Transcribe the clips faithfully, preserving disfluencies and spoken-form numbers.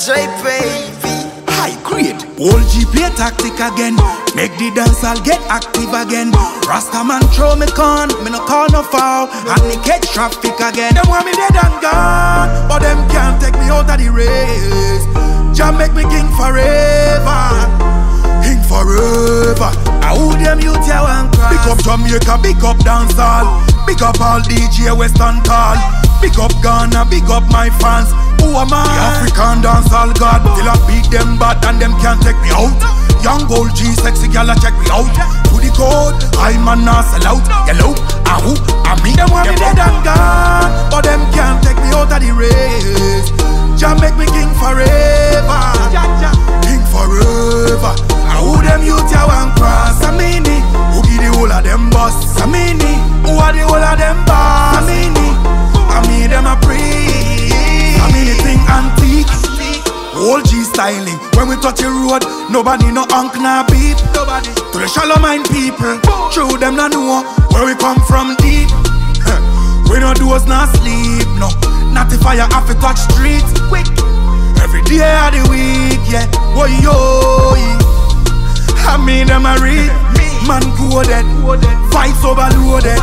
Dre baby. High grade. Old G play tactic again. Make the dance I'll get active again. Rasta man throw me con, me no call no foul. And me catch traffic again. Them want me dead and gone, but them can't take me out of the race. Jah make me king forever, king forever. I who them youth ya want cross. Big up Jamaica, big up dancehall. Big up all D J Western Tall. Big up Ghana, big up my fans. Who am I? The African dancehall god. Till I beat them bad and them can't take me out. Young gold G, sexy gal, check me out. To the code, I'm a nah sell out. Yellow, ah who, ah me. Them want me dead and gone, but them can't take me out of the race. Jah make me king forever, king forever. Ah who them youth ya want cross? I mean it. Who give the whole of them boss? I mean it. Who are the whole of them boss? I mean it. I mean them a pre. I mean it thing antique. Old G styling. When we touch the road, nobody no unk nah beat. Nobody. To the shallow mind people, true them nah know where we come from deep. We no do us nah sleep, no. Not if I have to touch streets quick. Every day of the week, yeah. Woy yo, I mean them a read. Man coded, vibes overloaded.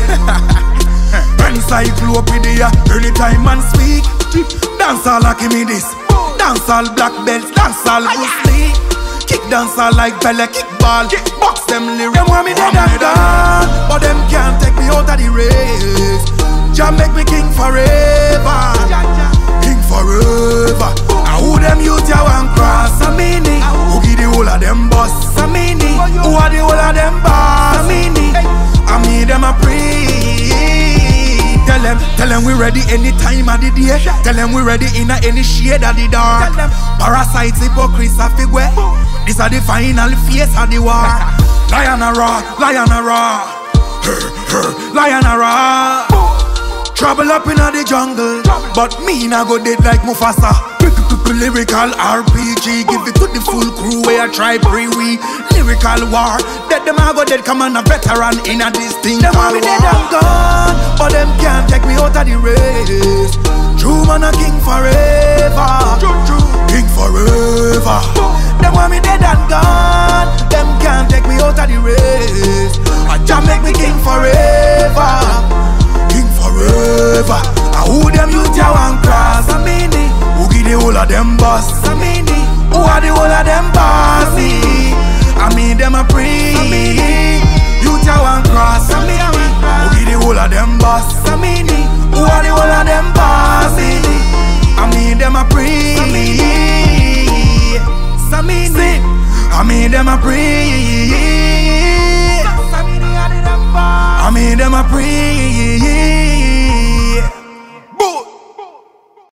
Encyclopedia, anytime man speak. Dance all like me this. Dance all black belts, dance all Bruce Lee. Kick dance all like Bella, kick ball. Box them lyrics. Them want me dead and gone, but them can't take me out of the race. Jah make me king forever, king forever. And who them youth ya want cross? I mean it. Who give the whole of them boss? I mean it. Who are the whole of them boss? I mean it. I mean them a pre. Tell them, tell them we ready any time of the day. Tell them we ready in a any shade of the dark. Parasites, hypocrites, a figure. This are the final face of the war. Lion a raw, lion a raw, lion a raw. Trouble up in the jungle, but me nah go dead like Mufasa. Lyrical R P G, give it to the full crew where I try pre-we. Lyrical war, dead them I go dead, come on a veteran in a this thing. Them want me dead and gone, but them can't take me out of the race. True man a king forever, king forever. Them want me dead and gone, them can't take me out of the race. I just make me king forever, king forever. I who them youth ya want cross? I mean it. Who give the whole of them boss? I mean it. Who are the whole of them boss? I mean them a pre. I mean it. Youth ya want cross? I mean it. Who give the whole of them boss? I mean it. Who are the whole of them boss? I mean them a pre. I mean it. I mean it. I mean them a pre. I mean them a pre.